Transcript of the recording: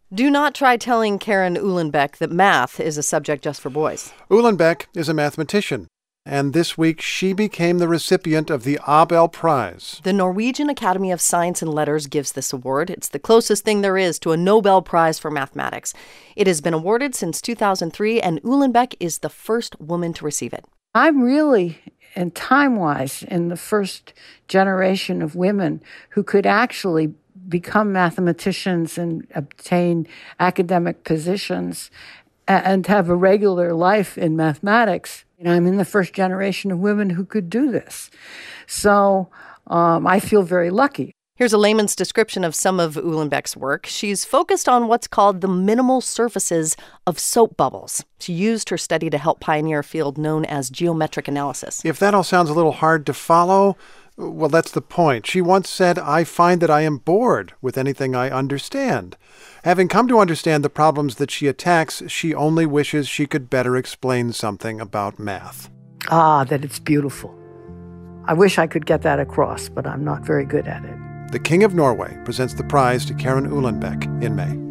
Do not try telling Karen Uhlenbeck that math is a subject just for boys. Uhlenbeck is a mathematician, and this week she became the recipient of the Abel Prize. The Norwegian Academy of Science and Letters gives this award. It's the closest thing there is to a Nobel Prize for mathematics. It has been awarded since 2003, and Uhlenbeck is the first woman to receive it. I'm really, and time-wise, in the first generation of women who could actually become mathematicians and obtain academic positions and have a regular life in mathematics. I'm in the first generation of women who could do this. So I feel very lucky. Here's a layman's description of some of Uhlenbeck's work. She's focused on what's called the minimal surfaces of soap bubbles. She used her study to help pioneer a field known as geometric analysis. If that all sounds a little hard to follow, well, that's the point. She once said, "I find that I am bored with anything I understand." Having come to understand the problems that she attacks, she only wishes she could better explain something about math. That it's beautiful. I wish I could get that across, but I'm not very good at it. The King of Norway presents the prize to Karen Uhlenbeck in May.